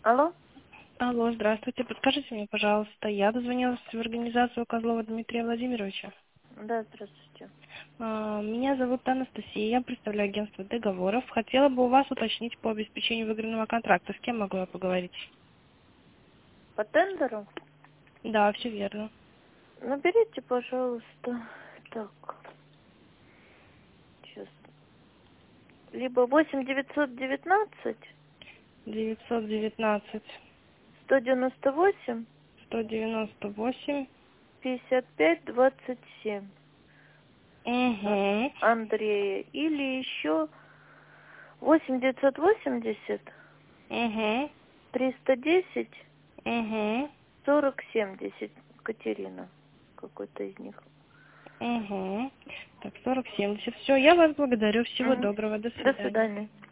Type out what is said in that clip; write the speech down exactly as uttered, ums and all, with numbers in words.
Алло? Алло, здравствуйте. Подскажите мне, пожалуйста, я дозвонилась в организацию Козлова Дмитрия Владимировича. Да, здравствуйте. А, Меня зовут Анастасия, я представляю агентство договоров. Хотела бы у вас уточнить по обеспечению выигранного контракта. С кем могу я поговорить? По тендеру? Да, все верно. Наберите, пожалуйста. Так, сейчас. Либо восемь девятьсот девятнадцать девятьсот девятнадцать сто девяносто восемь сто девяносто восемь. пятьдесят пять двадцать семь. Угу. Андрея. Или еще восемь девятьсот восемьдесят Угу. триста десять Угу. сорок семьдесят. Катерина. Какой-то из них. Угу. Так, сорок семьдесят. Все, я вас благодарю. Всего Мгм. доброго. До До свидания. свидания.